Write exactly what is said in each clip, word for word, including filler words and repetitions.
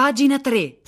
Pagina tre.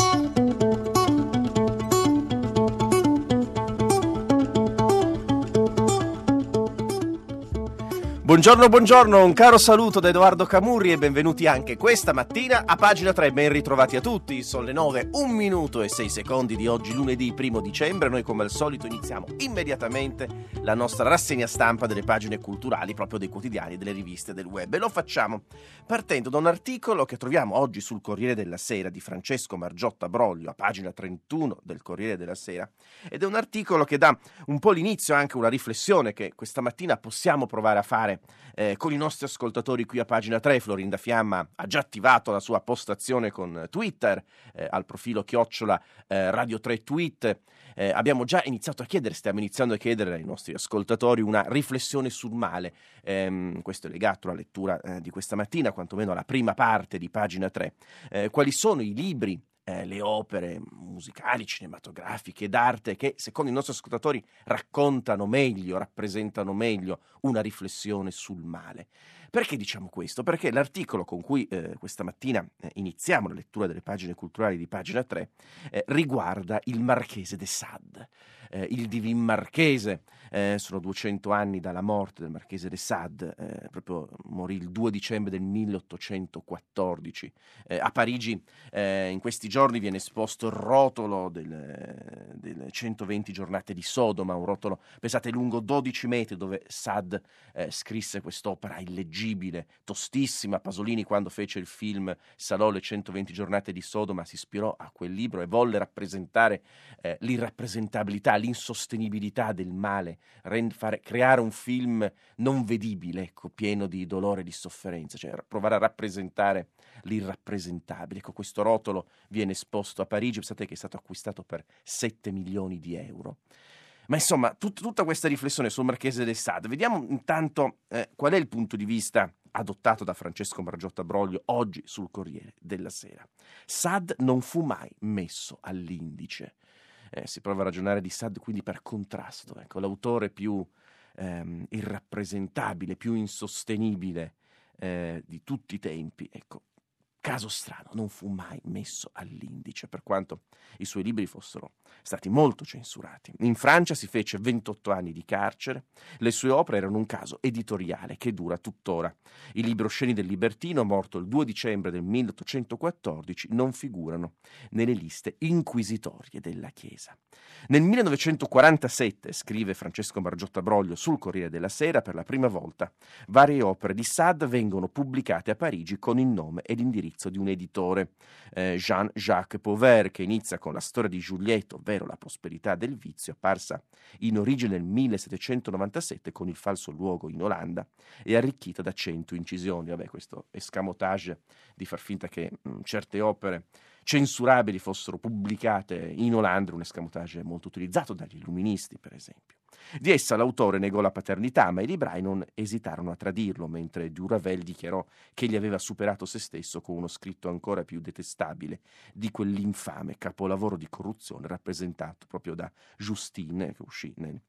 Buongiorno, buongiorno, un caro saluto da Edoardo Camurri e benvenuti anche questa mattina a Pagina tre. Ben ritrovati a tutti, sono le nove, un minuto e sei secondi di oggi, lunedì primo dicembre. Noi come al solito iniziamo immediatamente la nostra rassegna stampa delle pagine culturali, proprio dei quotidiani, delle riviste del web. E lo facciamo partendo da un articolo che troviamo oggi sul Corriere della Sera di Francesco Margiotta Broglio, a pagina trentuno del Corriere della Sera. Ed è un articolo che dà un po' l'inizio anche a una riflessione che questa mattina possiamo provare a fare Eh, con i nostri ascoltatori qui a Pagina tre. Florinda Fiamma ha già attivato la sua postazione con Twitter eh, al profilo chiocciola eh, Radio tre Tweet. Eh, abbiamo già iniziato a chiedere, stiamo iniziando a chiedere ai nostri ascoltatori una riflessione sul male. Eh, questo è legato alla lettura eh, di questa mattina, quantomeno alla prima parte di Pagina tre. Eh, quali sono i libri, Eh, le opere musicali, cinematografiche, d'arte che secondo i nostri ascoltatori raccontano meglio, rappresentano meglio una riflessione sul male. Perché diciamo questo? Perché l'articolo con cui eh, questa mattina eh, iniziamo la lettura delle pagine culturali di Pagina tre eh, riguarda il Marchese de Sade, eh, il divin marchese. Eh, sono duecento anni dalla morte del Marchese de Sade, eh, proprio morì il due dicembre del milleottocentoquattordici. Eh, a Parigi eh, in questi giorni viene esposto il rotolo del, delle centoventi giornate di Sodoma, un rotolo, pensate, lungo dodici metri, dove Sade eh, scrisse quest'opera illeggibile, tostissima. Pasolini, quando fece il film Salò le centoventi giornate di Sodoma, si ispirò a quel libro e volle rappresentare eh, l'irrappresentabilità, l'insostenibilità del male, rend, fare, creare un film non vedibile, ecco, pieno di dolore e di sofferenza, cioè provare a rappresentare l'irrappresentabile. Ecco, questo rotolo viene esposto a Parigi, pensate che è stato acquistato per sette milioni di euro. Ma insomma, tut- tutta questa riflessione sul Marchese de Sade, vediamo intanto eh, qual è il punto di vista adottato da Francesco Margiotta Broglio oggi sul Corriere della Sera. Sade non fu mai messo all'indice. Eh, si prova a ragionare di Sade quindi per contrasto, ecco, l'autore più ehm, irrappresentabile, più insostenibile eh, di tutti i tempi, ecco. Caso strano, non fu mai messo all'indice, per quanto i suoi libri fossero stati molto censurati. In Francia si fece ventotto anni di carcere, le sue opere erano un caso editoriale che dura tuttora. I librosceni del libertino, morto il due dicembre del milleottocentoquattordici, non figurano nelle liste inquisitorie della Chiesa. Nel millenovecentoquarantasette, scrive Francesco Margiotta Broglio sul Corriere della Sera, per la prima volta varie opere di Sade vengono pubblicate a Parigi con il nome e l'indirizzo di un editore, eh, Jean-Jacques Pauvert, che inizia con la storia di Giulietto, ovvero la prosperità del vizio, apparsa in origine nel millesettecentonovantasette con Il falso luogo in Olanda e arricchita da cento incisioni. Vabbè, questo escamotage di far finta che mh, certe opere censurabili fossero pubblicate in Olanda, un escamotage molto utilizzato dagli illuministi, per esempio. Di essa l'autore negò la paternità, ma i librai non esitarono a tradirlo, mentre Duravel dichiarò che egli aveva superato se stesso con uno scritto ancora più detestabile di quell'infame capolavoro di corruzione rappresentato proprio da Justine, che uscì nel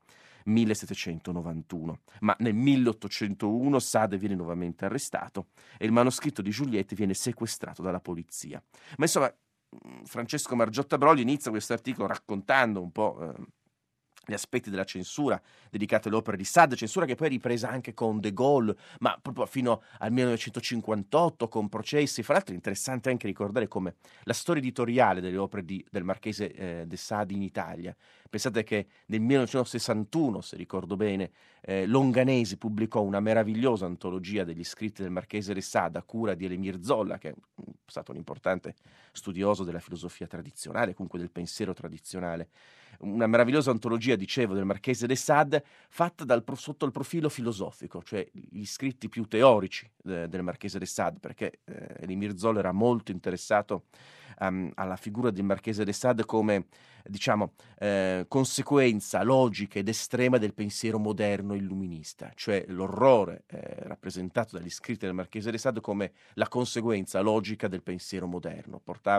millesettecentonovantuno. Ma nel milleottocentouno Sade viene nuovamente arrestato e il manoscritto di Giuliette viene sequestrato dalla polizia. Ma insomma, Francesco Margiotta Broglio inizia questo articolo raccontando un po' eh, gli aspetti della censura dedicati alle opere di Sade, censura che poi è ripresa anche con De Gaulle, ma proprio fino al millenovecentocinquantotto con processi. Fra l'altro è interessante anche ricordare come la storia editoriale delle opere di, del Marchese eh, de Sade in Italia. Pensate che nel millenovecentosessantuno, se ricordo bene, eh, Longanesi pubblicò una meravigliosa antologia degli scritti del Marchese de Sade a cura di Elimir Zolla, che è stato un importante studioso della filosofia tradizionale, comunque del pensiero tradizionale. Una meravigliosa antologia, dicevo, del Marchese de Sade, fatta dal, sotto il profilo filosofico, cioè gli scritti più teorici eh, del Marchese de Sade, perché eh, Elimir Zolla era molto interessato um, alla figura del Marchese de Sade come, diciamo, eh, conseguenza logica ed estrema del pensiero moderno illuminista, cioè l'orrore eh, rappresentato dagli scritti del Marchese de Sade come la conseguenza logica del pensiero moderno. Portava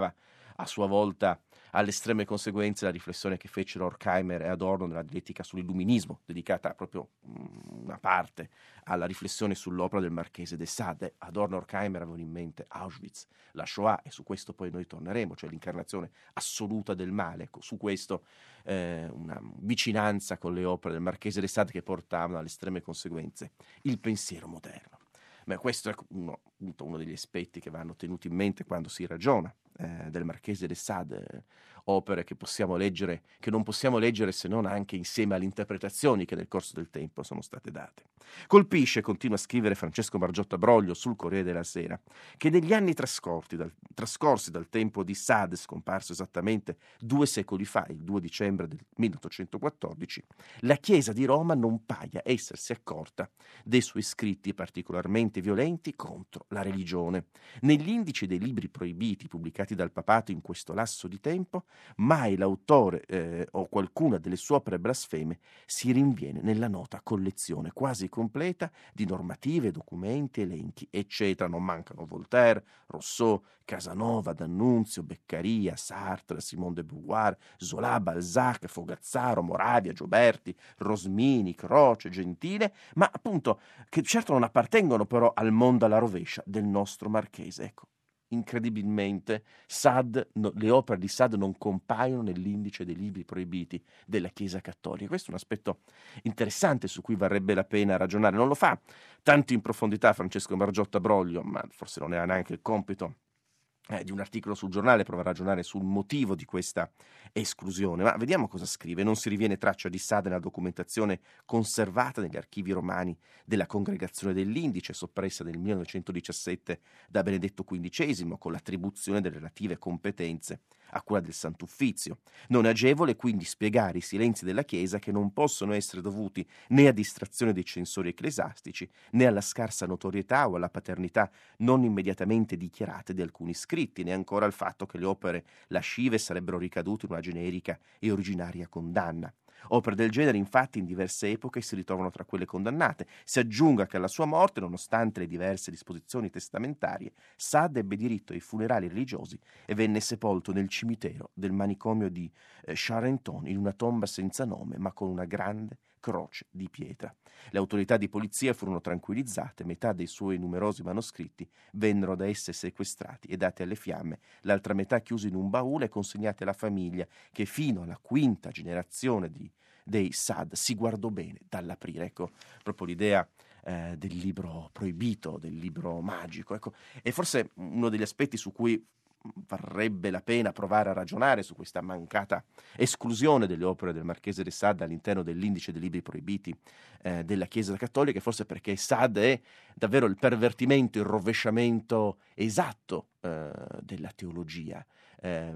a sua volta alle estreme conseguenze la riflessione che fecero Horkheimer e Adorno nella dialettica sull'illuminismo, dedicata proprio mh, una parte alla riflessione sull'opera del Marchese de Sade. Adorno e Horkheimer avevano in mente Auschwitz, la Shoah, e su questo poi noi torneremo, cioè l'incarnazione assoluta del male. Ecco, su questo eh, una vicinanza con le opere del Marchese de Sade che portavano alle estreme conseguenze il pensiero moderno. Ma questo è uno, uno degli aspetti che vanno tenuti in mente quando si ragiona eh, del Marchese de Sade, eh, opere che possiamo leggere, che non possiamo leggere se non anche insieme alle interpretazioni che nel corso del tempo sono state date. Colpisce, continua a scrivere Francesco Margiotta Broglio sul Corriere della Sera, che negli anni trascorsi dal, trascorsi dal tempo di Sade, scomparso esattamente due secoli fa, il due dicembre del milleottocentoquattordici, la Chiesa di Roma non paia essersi accorta dei suoi scritti particolarmente violenti contro la religione. Negli indici dei libri proibiti pubblicati dal papato in questo lasso di tempo, mai l'autore eh, o qualcuna delle sue opere blasfeme si rinviene nella nota collezione quasi completa di normative, documenti, elenchi, eccetera. Non mancano Voltaire, Rousseau, Casanova, D'Annunzio, Beccaria, Sartre, Simone de Beauvoir, Zola, Balzac, Fogazzaro, Moravia, Gioberti, Rosmini, Croce, Gentile, ma appunto che certo non appartengono però al mondo alla rovescia del nostro Marchese. Ecco, incredibilmente Sade, no, le opere di Sade non compaiono nell'indice dei libri proibiti della Chiesa Cattolica. Questo è un aspetto interessante su cui varrebbe la pena ragionare. Non lo fa tanto in profondità Francesco Margiotta Broglio, ma forse non era neanche il compito Eh, di un articolo sul giornale, prova a ragionare sul motivo di questa esclusione. Ma vediamo cosa scrive. Non si riviene traccia di Sade nella documentazione conservata negli archivi romani della Congregazione dell'Indice, soppressa nel millenovecentodiciassette da Benedetto quindicesimo, con l'attribuzione delle relative competenze a cura del Sant'Uffizio. Non è agevole quindi spiegare i silenzi della Chiesa, che non possono essere dovuti né a distrazione dei censori ecclesiastici, né alla scarsa notorietà o alla paternità non immediatamente dichiarate di alcuni scritti, né ancora al fatto che le opere lascive sarebbero ricadute in una generica e originaria condanna. Opere del genere, infatti, in diverse epoche si ritrovano tra quelle condannate. Si aggiunga che alla sua morte, nonostante le diverse disposizioni testamentarie, Sade ebbe diritto ai funerali religiosi e venne sepolto nel cimitero del manicomio di eh, Charenton, in una tomba senza nome, ma con una grande croce di pietra. Le autorità di polizia furono tranquillizzate, metà dei suoi numerosi manoscritti vennero da esse sequestrati e dati alle fiamme, l'altra metà chiusi in un baule e consegnati alla famiglia, che fino alla quinta generazione di, dei Sade si guardò bene dall'aprire. Ecco proprio l'idea eh, del libro proibito, del libro magico. Ecco, e forse uno degli aspetti su cui varrebbe la pena provare a ragionare su questa mancata esclusione delle opere del Marchese de Sade all'interno dell'indice dei libri proibiti eh, della Chiesa Cattolica, forse perché Sade è davvero il pervertimento, il rovesciamento esatto eh, della teologia. Eh,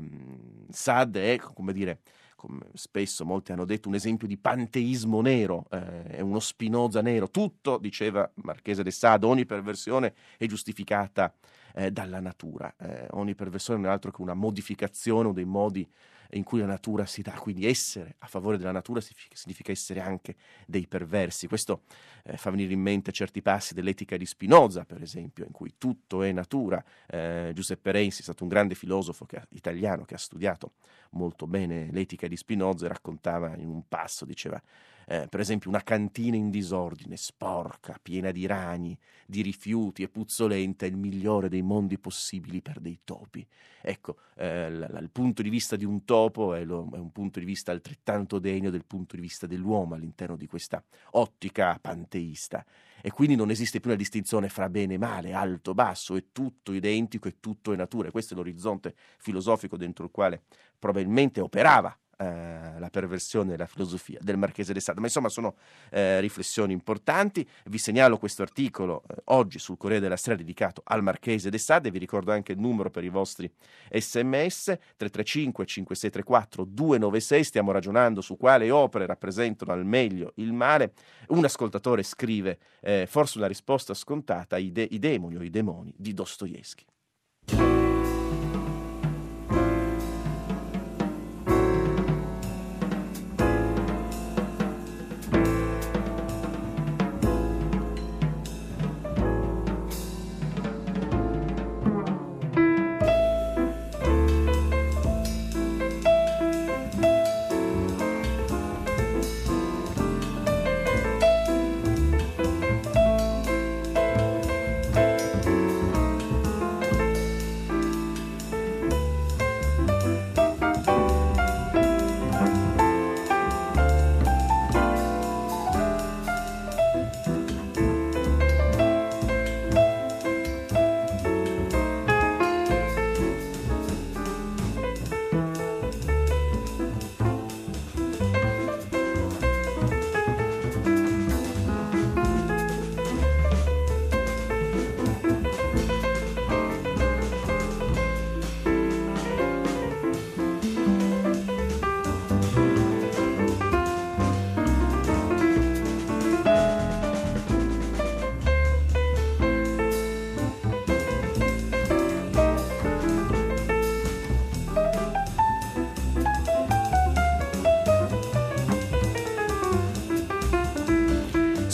Sade è, come dire, come spesso molti hanno detto, un esempio di panteismo nero, eh, è uno Spinoza nero. Tutto, diceva Marchese de Sade, ogni perversione è giustificata eh, dalla natura, eh, ogni perversione non è altro che una modificazione o dei modi in cui la natura si dà, quindi essere a favore della natura significa, significa essere anche dei perversi. Questo eh, fa venire in mente certi passi dell'Etica di Spinoza, per esempio, in cui tutto è natura. eh, Giuseppe Renzi è stato un grande filosofo che, italiano che ha studiato molto bene l'Etica di Spinoza, e raccontava in un passo, diceva eh, per esempio, una cantina in disordine, sporca, piena di ragni, di rifiuti e puzzolente è il migliore dei mondi possibili per dei topi. Ecco, eh, l- l- il punto di vista di un topo è, lo, è un punto di vista altrettanto degno del punto di vista dell'uomo all'interno di questa ottica panteista, e quindi non esiste più una distinzione fra bene e male, alto, basso, è tutto identico e tutto è natura. Questo è l'orizzonte filosofico dentro il quale probabilmente operava eh, la perversione della filosofia del Marchese de Sade. Ma insomma sono eh, riflessioni importanti. Vi segnalo questo articolo eh, oggi sul Corriere della Sera dedicato al Marchese de Sade. Vi ricordo anche il numero per i vostri sms tre tre cinque cinque sei tre quattro due nove sei. Stiamo ragionando su quale opere rappresentano al meglio il male. Un ascoltatore scrive eh, forse una risposta scontata: i, de- i demoni o i demoni di Dostoevskij.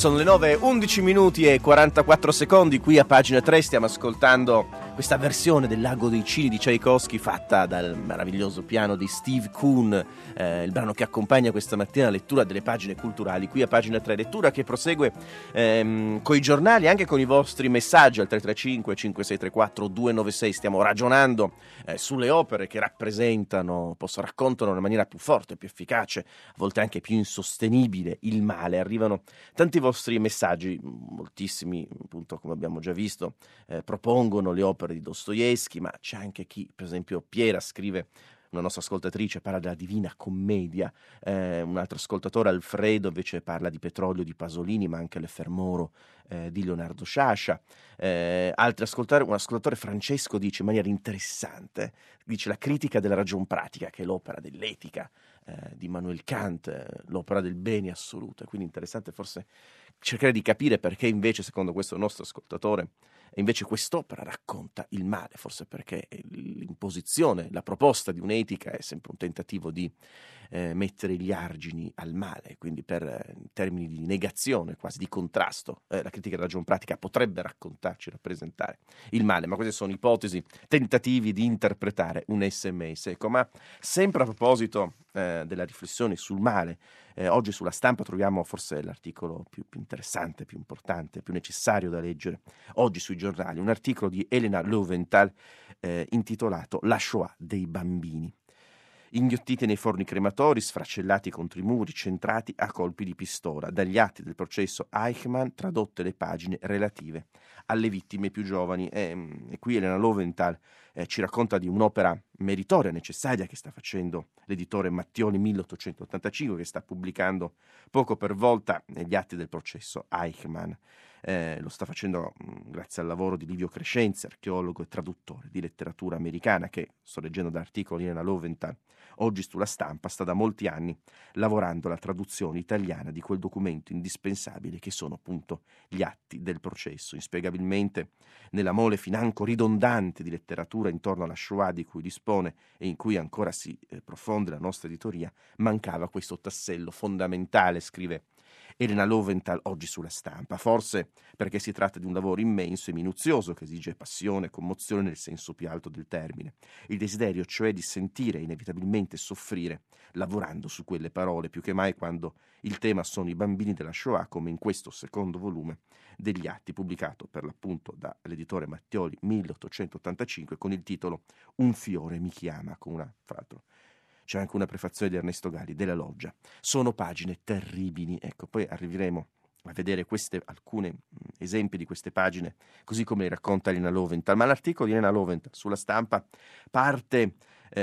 Sono le nove e undici minuti e quarantaquattro secondi, qui a pagina tre stiamo ascoltando questa versione del Lago dei Cigni di Tchaikovsky fatta dal meraviglioso piano di Steve Kuhn, eh, il brano che accompagna questa mattina la lettura delle pagine culturali qui a pagina tre, lettura che prosegue ehm, con i giornali, anche con i vostri messaggi al tre tre cinque cinque sei tre quattro due nove sei. Stiamo ragionando eh, sulle opere che rappresentano, posso raccontano in maniera più forte, più efficace, a volte anche più insostenibile il male. Arrivano tanti vostri messaggi, moltissimi appunto, come abbiamo già visto, eh, propongono le opere di Dostoevskij, ma c'è anche chi, per esempio Piera scrive, una nostra ascoltatrice parla della Divina Commedia, eh, un altro ascoltatore Alfredo invece parla di Petrolio di Pasolini, ma anche l'Effermoro eh, di Leonardo Sciascia. Eh, altri ascoltatori, un ascoltatore Francesco dice in maniera interessante, dice la critica della ragion pratica, che è l'opera dell'etica eh, di Immanuel Kant, eh, l'opera del bene assoluto. Quindi interessante forse cercare di capire perché invece, secondo questo nostro ascoltatore, invece quest'opera racconta il male, forse perché l'imposizione, la proposta di un'etica è sempre un tentativo di eh, mettere gli argini al male, quindi per eh, in termini di negazione, quasi di contrasto, eh, la critica della ragion pratica potrebbe raccontarci, rappresentare il male, ma queste sono ipotesi, tentativi di interpretare un sms. Ecco, ma sempre a proposito eh, della riflessione sul male, eh, oggi sulla Stampa troviamo forse l'articolo più, più interessante, più importante, più necessario da leggere oggi sui giornali, un articolo di Elena Löwenthal eh, intitolato La Shoah dei bambini. Inghiottiti nei forni crematori, sfracellati contro i muri, centrati a colpi di pistola. Dagli atti del processo Eichmann tradotte le pagine relative alle vittime più giovani. E, e qui Elena Löwenthal eh, ci racconta di un'opera meritoria, necessaria, che sta facendo l'editore Mattioli milleottocentottantacinque, che sta pubblicando poco per volta gli atti del processo Eichmann. Eh, lo sta facendo mh, grazie al lavoro di Livio Crescenzi, archeologo e traduttore di letteratura americana, che, sto leggendo da articoli di Elena Löwenthal, oggi sulla Stampa sta da molti anni lavorando alla traduzione italiana di quel documento indispensabile che sono appunto gli atti del processo. Inspiegabilmente, nella mole financo ridondante di letteratura intorno alla Shoah di cui dispone e in cui ancora si eh, profonde la nostra editoria, mancava questo tassello fondamentale, scrive Elena Löwenthal oggi sulla Stampa, forse perché si tratta di un lavoro immenso e minuzioso che esige passione e commozione nel senso più alto del termine, il desiderio cioè di sentire e inevitabilmente soffrire lavorando su quelle parole, più che mai quando il tema sono i bambini della Shoah, come in questo secondo volume degli atti, pubblicato per l'appunto dall'editore Mattioli milleottocentottantacinque con il titolo Un fiore mi chiama, con una, fra l'altro c'è anche una prefazione di Ernesto Galli della Loggia. Sono pagine terribili, ecco, poi arriveremo a vedere queste, alcuni esempi di queste pagine, così come le racconta Elena Löwenthal, ma l'articolo di Elena Löwenthal sulla Stampa parte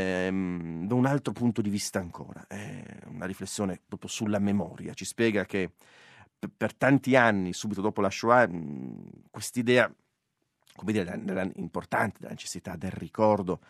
ehm, da un altro punto di vista ancora, è una riflessione proprio sulla memoria, ci spiega che p- per tanti anni, subito dopo la Shoah, quest'idea, come dire, era importante, della necessità del ricordo,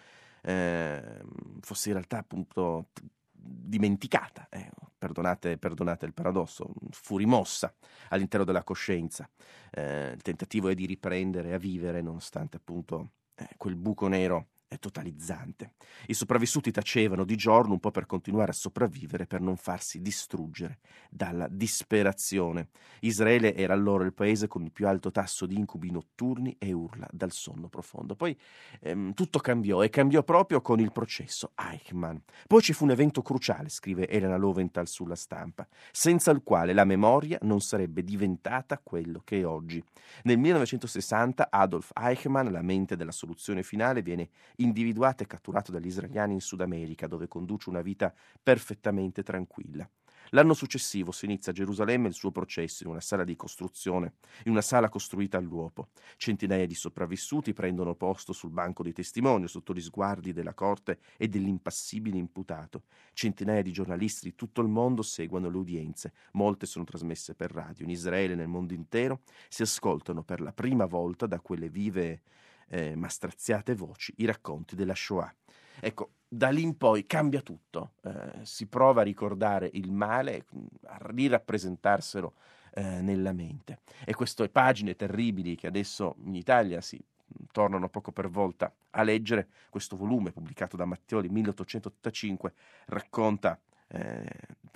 Eh, fosse in realtà appunto dimenticata, eh, perdonate, perdonate il paradosso, fu rimossa all'interno della coscienza. Eh, il tentativo è di riprendere a vivere nonostante appunto eh, quel buco nero è totalizzante. I sopravvissuti tacevano di giorno un po' per continuare a sopravvivere, per non farsi distruggere dalla disperazione. Israele era allora il paese con il più alto tasso di incubi notturni e urla dal sonno profondo. Poi ehm, tutto cambiò e cambiò proprio con il processo Eichmann. Poi ci fu un evento cruciale, scrive Elena Löwenthal sulla Stampa, senza il quale la memoria non sarebbe diventata quello che è oggi. Nel millenovecentosessanta Adolf Eichmann, la mente della soluzione finale, viene individuato e catturato dagli israeliani in Sud America, dove conduce una vita perfettamente tranquilla. L'anno successivo si inizia a Gerusalemme il suo processo in una sala di costruzione, in una sala costruita all'uopo. Centinaia di sopravvissuti prendono posto sul banco dei testimoni sotto gli sguardi della corte e dell'impassibile imputato. Centinaia di giornalisti di tutto il mondo seguono le udienze, molte sono trasmesse per radio. In Israele e nel mondo intero si ascoltano per la prima volta da quelle vive eh, ma straziate voci i racconti della Shoah. Ecco, da lì in poi cambia tutto, eh, si prova a ricordare il male, a rirappresentarselo eh, nella mente. E queste pagine terribili che adesso in Italia si tornano poco per volta a leggere, questo volume pubblicato da Mattioli milleottocentottantacinque racconta eh,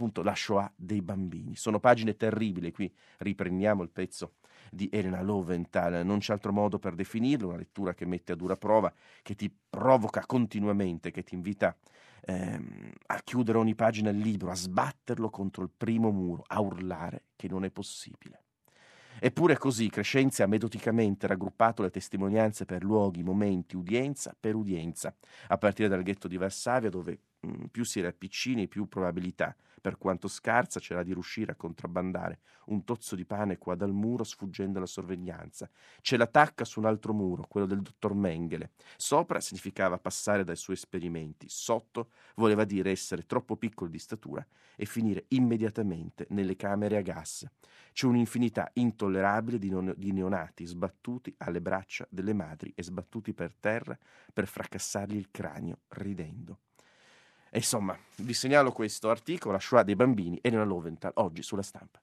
appunto la Shoah dei bambini. Sono pagine terribili, qui riprendiamo il pezzo di Elena Lowenthal, non c'è altro modo per definirlo, una lettura che mette a dura prova, che ti provoca continuamente, che ti invita ehm, a chiudere ogni pagina del libro, a sbatterlo contro il primo muro, a urlare che non è possibile. Eppure così Crescenzi ha metodicamente raggruppato le testimonianze per luoghi, momenti, udienza per udienza, a partire dal ghetto di Varsavia, dove mh, più si era piccini, più probabilità, per quanto scarsa, c'era di riuscire a contrabbandare un tozzo di pane qua dal muro sfuggendo alla sorveglianza. C'è l'attacca su un altro muro, quello del dottor Mengele. Sopra significava passare dai suoi esperimenti, sotto voleva dire essere troppo piccoli di statura e finire immediatamente nelle camere a gas. C'è un'infinità intollerabile di, non, di neonati sbattuti alle braccia delle madri e sbattuti per terra per fracassargli il cranio ridendo. E insomma, vi segnalo questo articolo, La Shoah dei bambini, Elena Lowenthal, oggi sulla Stampa.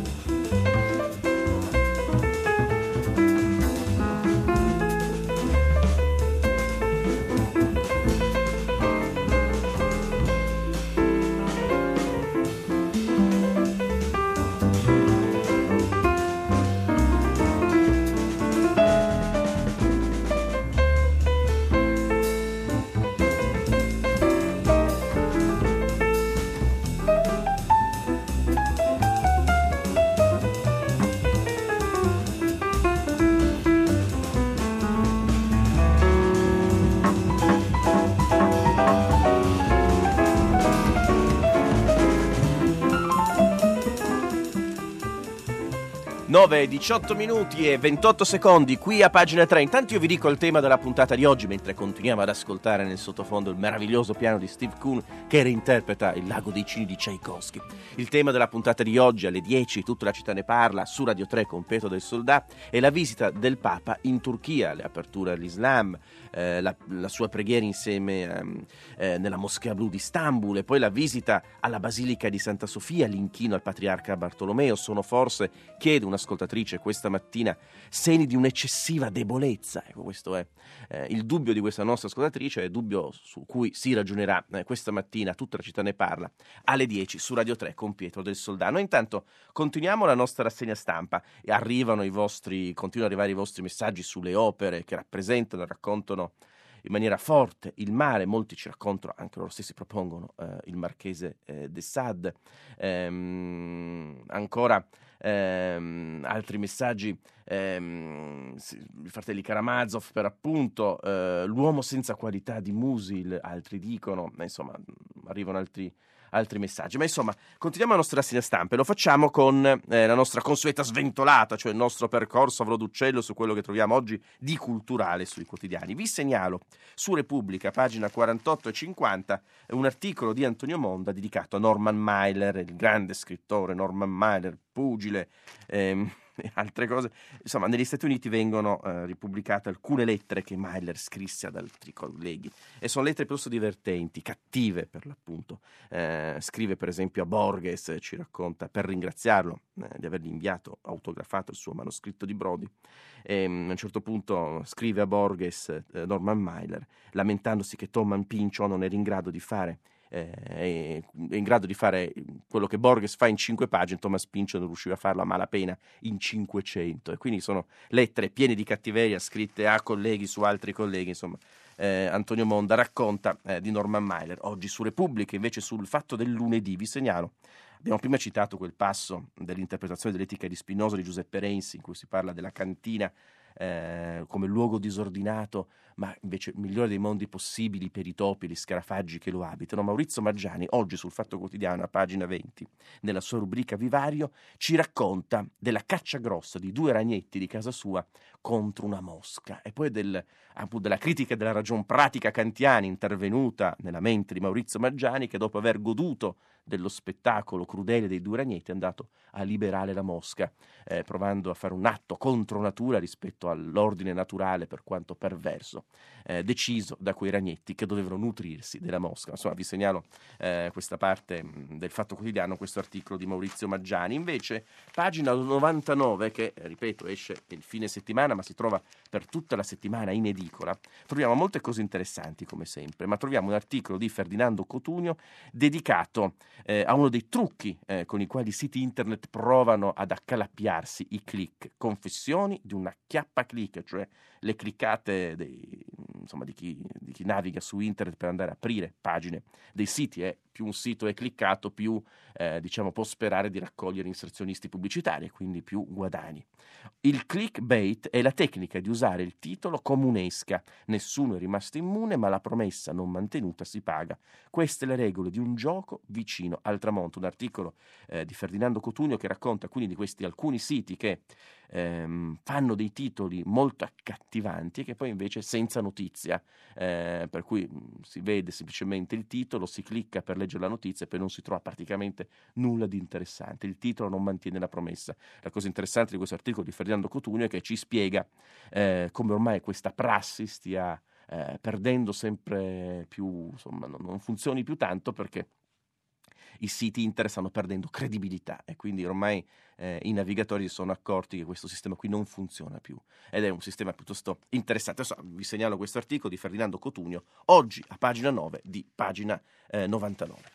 nove, diciotto minuti e ventotto secondi qui a pagina tre. Intanto io vi dico il tema della puntata di oggi, mentre continuiamo ad ascoltare nel sottofondo il meraviglioso piano di Steve Kuhn che reinterpreta Il lago dei cigni di Tchaikovsky. Il tema della puntata di oggi alle dieci, tutta la città ne parla, su Radio tre con Pietro del Soldà, è la visita del Papa in Turchia, le aperture all'Islam, eh, la, la sua preghiera insieme ehm, eh, nella Moschea Blu di Istanbul e poi la visita alla Basilica di Santa Sofia, l'inchino al patriarca Bartolomeo. Sono forse, chiede un'ascoltatrice questa mattina, segni di un'eccessiva debolezza. Ecco, questo è eh, il dubbio di questa nostra ascoltatrice, è il dubbio su cui si ragionerà eh, questa mattina, tutta la città ne parla, alle dieci su Radio tre con Pietro del Soldano. Intanto continuiamo la nostra rassegna stampa e arrivano i vostri, continuano ad arrivare i vostri messaggi sulle opere che rappresentano e raccontano in maniera forte il mare. Molti ci raccontano, anche loro stessi propongono eh, il Marchese eh, de Sade, ehm, ancora ehm, altri messaggi, ehm, i fratelli Karamazov per appunto, eh, l'uomo senza qualità di Musil, altri dicono, insomma arrivano altri altri messaggi, ma insomma continuiamo la nostra rassegna stampa e lo facciamo con eh, la nostra consueta sventolata, cioè il nostro percorso a volo d'uccello su quello che troviamo oggi di culturale sui quotidiani. Vi segnalo su Repubblica, pagina quarantotto e cinquanta, un articolo di Antonio Monda dedicato a Norman Mailer, il grande scrittore Norman Mailer, pugile, ehm, e altre cose. Insomma, negli Stati Uniti vengono eh, ripubblicate alcune lettere che Mailer scrisse ad altri colleghi e sono lettere piuttosto divertenti, cattive per l'appunto. Eh, scrive per esempio a Borges, ci racconta, per ringraziarlo eh, di avergli inviato autografato il suo manoscritto di Brodi. E, a un certo punto scrive a Borges eh, Norman Mailer, lamentandosi che Thomas Pynchon non era in grado di fare è in grado di fare quello che Borges fa in cinque pagine, Thomas Pynchon non riusciva a farlo a malapena in cinquecento, e quindi sono lettere piene di cattiveria scritte a colleghi su altri colleghi. Insomma, eh, Antonio Monda racconta eh, di Norman Mailer oggi su Repubblica. Invece sul Fatto del lunedì vi segnalo, abbiamo prima citato quel passo dell'interpretazione dell'Etica di Spinoza di Giuseppe Renzi in cui si parla della cantina Eh, come luogo disordinato, ma invece il migliore dei mondi possibili per i topi e gli scarafaggi che lo abitano. Maurizio Maggiani oggi sul Fatto Quotidiano a pagina venti, nella sua rubrica Vivario, ci racconta della caccia grossa di due ragnetti di casa sua contro una mosca e poi del, appunto, della critica della ragion pratica kantiana intervenuta nella mente di Maurizio Maggiani, che dopo aver goduto dello spettacolo crudele dei due ragnetti è andato a liberare la mosca, eh, provando a fare un atto contro natura rispetto all'ordine naturale, per quanto perverso, eh, deciso da quei ragnetti che dovevano nutrirsi della mosca. Insomma, vi segnalo eh, questa parte mh, del Fatto Quotidiano, questo articolo di Maurizio Maggiani. Invece, pagina novantanove, che ripeto esce il fine settimana ma si trova per tutta la settimana in edicola, troviamo molte cose interessanti come sempre, ma troviamo un articolo di Ferdinando Cotugno dedicato eh, a uno dei trucchi eh, con i quali i siti internet provano ad accalappiarsi i click. Confessioni di una chiappa click, cioè le cliccate dei, insomma, di, chi, di chi naviga su internet per andare a aprire pagine dei siti. Eh. Più un sito è cliccato, più eh, diciamo, può sperare di raccogliere inserzionisti pubblicitari, quindi più guadagni. Il clickbait è la tecnica di usare il titolo come un'esca. Nessuno è rimasto immune, ma la promessa non mantenuta si paga. Queste le regole di un gioco vicino al tramonto. Un articolo eh, di Ferdinando Cotugno che racconta quindi di questi alcuni siti che ehm, fanno dei titoli molto accattivanti e che poi invece senza notizia, eh, per cui mh, si vede semplicemente il titolo, si clicca per leggere la notizia e poi non si trova praticamente nulla di interessante. Il titolo non mantiene la promessa. La cosa interessante di questo articolo di Ferdinando Cotugno è che ci spiega eh, come ormai questa prassi stia eh, perdendo sempre più, insomma, non, non funzioni più tanto, perché i siti internet stanno perdendo credibilità e quindi ormai eh, i navigatori si sono accorti che questo sistema qui non funziona più ed è un sistema piuttosto interessante. Adesso vi segnalo questo articolo di Ferdinando Cotugno, oggi a pagina nove di pagina eh, novantanove.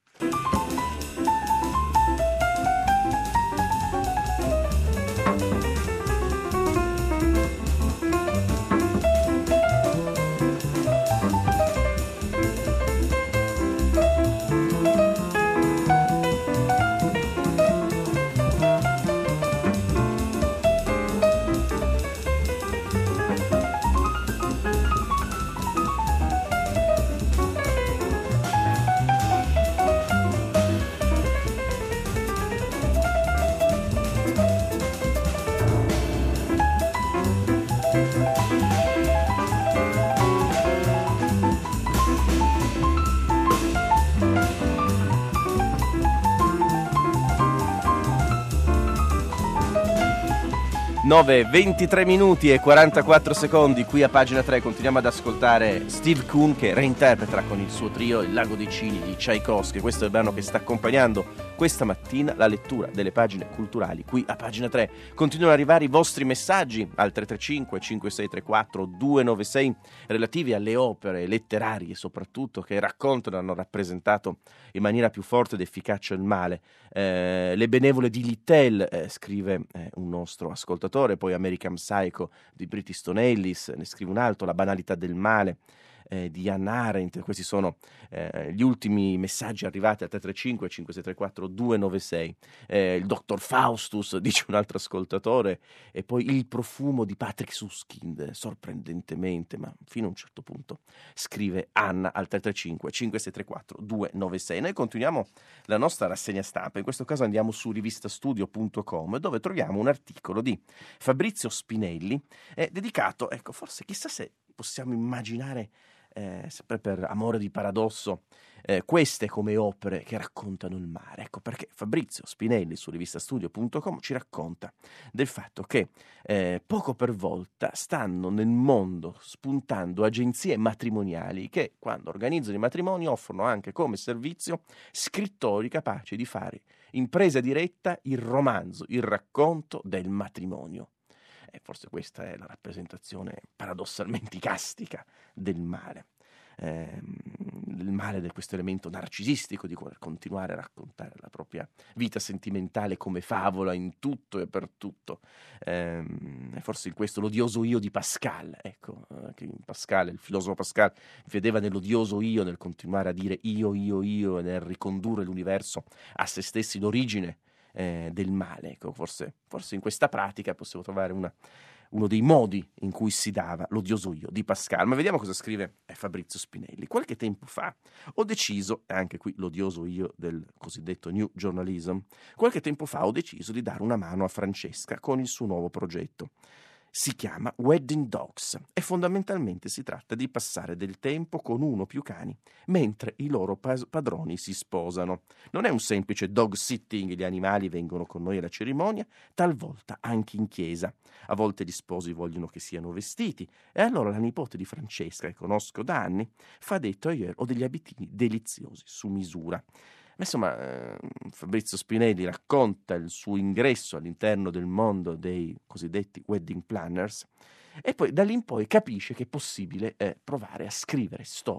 nove, ventitré minuti e quarantaquattro secondi qui a pagina tre. Continuiamo ad ascoltare Steve Kuhn che reinterpreta con il suo trio Il lago dei cigni di Tchaikovsky. Questo è il brano che sta accompagnando questa mattina la lettura delle pagine culturali qui a pagina tre. Continuano ad arrivare i vostri messaggi al tre tre cinque cinque sei tre quattro due nove sei relativi alle opere letterarie soprattutto che raccontano e hanno rappresentato in maniera più forte ed efficace il male. Eh, le benevole di Littel, eh, scrive eh, un nostro ascoltatore, poi American Psycho di Bret Easton Ellis, ne scrive un altro, La banalità del male eh, di Hannah Arendt. Questi sono eh, gli ultimi messaggi arrivati al tre tre cinque cinque sei tre quattro due nove sei. Eh, il dottor Faustus, dice un altro ascoltatore, e poi Il profumo di Patrick Suskind, sorprendentemente, ma fino a un certo punto, scrive Anna al tre tre cinque cinque sei tre quattro due nove sei. Noi continuiamo la nostra rassegna stampa, in questo caso andiamo su rivistastudio punto com, dove troviamo un articolo di Fabrizio Spinelli eh, dedicato, ecco, forse chissà se possiamo immaginare Eh, sempre per amore di paradosso, eh, queste come opere che raccontano il mare. Ecco perché Fabrizio Spinelli su rivistastudio punto com ci racconta del fatto che eh, poco per volta stanno nel mondo spuntando agenzie matrimoniali che, quando organizzano i matrimoni, offrono anche come servizio scrittori capaci di fare in presa diretta il romanzo, il racconto del matrimonio. E forse questa è la rappresentazione paradossalmente icastica del male. Eh, il male di questo elemento narcisistico di continuare a raccontare la propria vita sentimentale come favola in tutto e per tutto. Eh, forse in questo l'odioso io di Pascal, ecco, eh, che Pascal, il filosofo Pascal, vedeva nell'odioso io, nel continuare a dire io, io, io, e nel ricondurre l'universo a se stessi, l'origine Eh, del male. Ecco, forse, forse in questa pratica possiamo trovare una, uno dei modi in cui si dava l'odioso io di Pascal. Ma vediamo cosa scrive eh, Fabrizio Spinelli. Qualche tempo fa ho deciso, e anche qui l'odioso io del cosiddetto New Journalism, qualche tempo fa ho deciso di dare una mano a Francesca con il suo nuovo progetto. Si chiama Wedding Dogs e fondamentalmente si tratta di passare del tempo con uno o più cani mentre i loro pas- padroni si sposano. Non è un semplice dog sitting, gli animali vengono con noi alla cerimonia, talvolta anche in chiesa. A volte gli sposi vogliono che siano vestiti e allora la nipote di Francesca, che conosco da anni, fa dei tailleur o degli abitini deliziosi su misura. Ma insomma, eh, Fabrizio Spinelli racconta il suo ingresso all'interno del mondo dei cosiddetti wedding planners e poi da lì in poi capisce che è possibile eh, provare a scrivere storie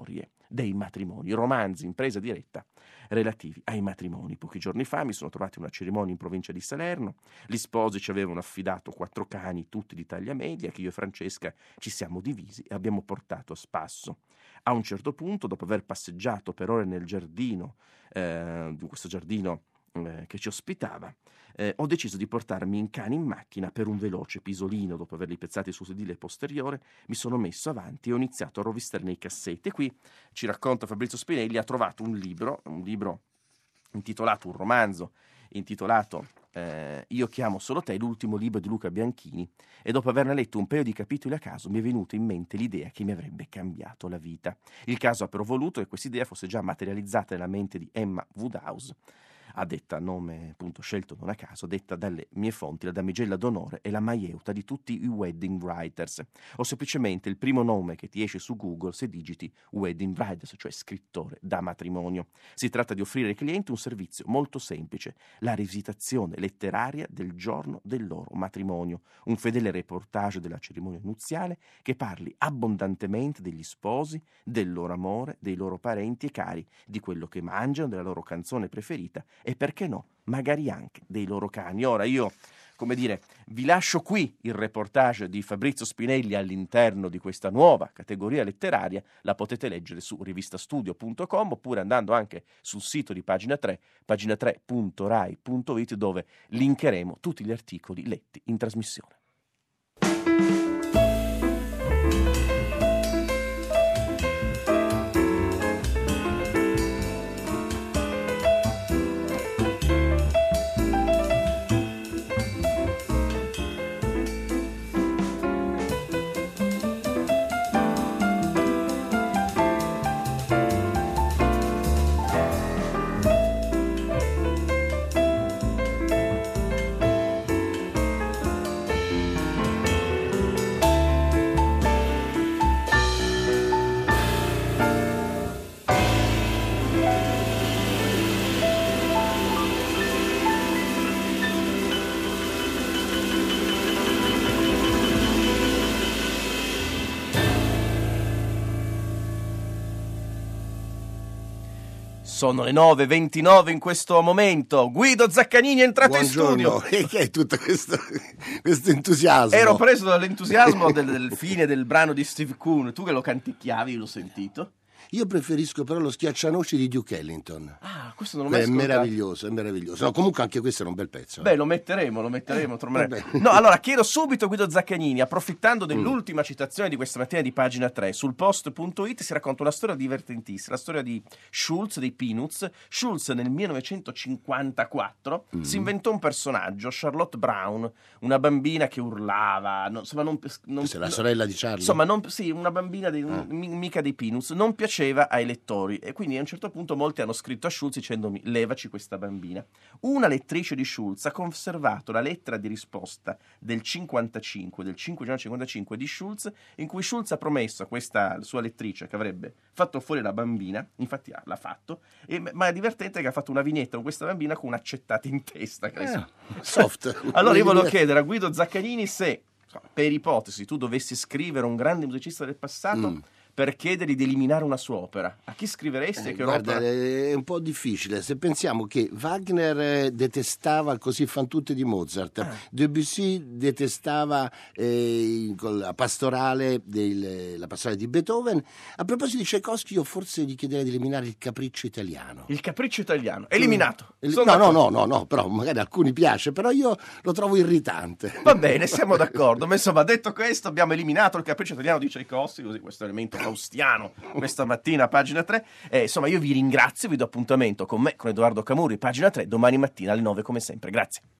dei matrimoni, romanzi in presa diretta relativi ai matrimoni. Pochi giorni fa mi sono trovato in una cerimonia in provincia di Salerno, gli sposi ci avevano affidato quattro cani, tutti di taglia media, che io e Francesca ci siamo divisi e abbiamo portato a spasso. A un certo punto, dopo aver passeggiato per ore nel giardino, eh, di questo giardino eh, che ci ospitava, eh, ho deciso di portarmi in cane in macchina per un veloce pisolino. Dopo averli pezzati sul sedile posteriore, mi sono messo avanti e ho iniziato a rovistare nei cassetti. E qui ci racconta Fabrizio Spinelli, ha trovato un libro, un libro intitolato, un romanzo intitolato eh, Io chiamo solo te, l'ultimo libro di Luca Bianchini, e dopo averne letto un paio di capitoli a caso mi è venuta in mente l'idea che mi avrebbe cambiato la vita. Il caso ha però voluto che questa idea fosse già materializzata nella mente di Emma Woodhouse, a detta, nome appunto scelto non a caso, detta dalle mie fonti la damigella d'onore e la maieuta di tutti i wedding writers, o semplicemente il primo nome che ti esce su Google se digiti wedding writers, cioè scrittore da matrimonio. Si tratta di offrire ai clienti un servizio molto semplice, la rivisitazione letteraria del giorno del loro matrimonio, un fedele reportage della cerimonia nuziale che parli abbondantemente degli sposi, del loro amore, dei loro parenti e cari, di quello che mangiano, della loro canzone preferita e, perché no, magari anche dei loro cani. Ora io, come dire, vi lascio qui il reportage di Fabrizio Spinelli all'interno di questa nuova categoria letteraria. La potete leggere su rivistastudio punto com oppure andando anche sul sito di Pagina tre, pagina tre punto rai punto it, dove linkeremo tutti gli articoli letti in trasmissione. Sono le nove e ventinove in questo momento. Guido Zaccanini è entrato Buongiorno. in studio. E che è tutto questo, questo entusiasmo? Ero preso dall'entusiasmo del, del fine del brano di Steve Kuhn. Tu che lo canticchiavi, l'ho sentito. Io preferisco però lo schiaccianoci di Duke Ellington. Ah, questo non l'ho mai Beh, è ascoltato. meraviglioso, è meraviglioso. No, comunque anche questo era un bel pezzo. Beh, lo metteremo, lo metteremo. Eh, no, allora chiedo subito Guido Zaccanini, approfittando dell'ultima mm. citazione di questa mattina di Pagina tre, sul post punto it si racconta una storia divertentissima, la storia di Schulz, dei Peanuts. Schulz nel millenovecentocinquantaquattro mm. si inventò un personaggio, Charlotte Brown, una bambina che urlava, no, insomma non, non Questa è la sorella di Charlie? Insomma, non, sì, una bambina dei, ah. mica dei Peanuts, non piaceva ai lettori. E quindi a un certo punto molti hanno scritto a Schulz dicendomi levaci questa bambina. Una lettrice di Schulz ha conservato la lettera di risposta del cinquantacinque, del cinque gennaio cinquantacinque di Schulz, in cui Schulz ha promesso a questa sua lettrice che avrebbe fatto fuori la bambina, infatti l'ha fatto, e, ma è divertente che ha fatto una vignetta con questa bambina con un'accettata in testa. Che eh, soft. Allora io volevo chiedere a Guido Zaccanini se, per ipotesi, tu dovessi scrivere un grande musicista del passato, mm. per chiedergli di eliminare una sua opera, a chi scriveresti? Eh, che guarda, opera? È un po' difficile. Se pensiamo che Wagner detestava il Così fan tutte di Mozart, ah. Debussy detestava eh, la pastorale del, la pastorale di Beethoven. A proposito di Tchaikovsky, io forse gli chiederei di eliminare il Capriccio italiano. Il Capriccio italiano, eliminato. Mm. No, no, no, no, no, però magari a alcuni piace, però io lo trovo irritante. Va bene, siamo d'accordo. Ma insomma, detto questo, abbiamo eliminato il Capriccio italiano di Tchaikovsky, così questo elemento faustiano questa mattina a Pagina tre. Eh, insomma, io vi ringrazio, vi do appuntamento con me, con Edoardo Camurri, Pagina tre, domani mattina alle nove come sempre. Grazie.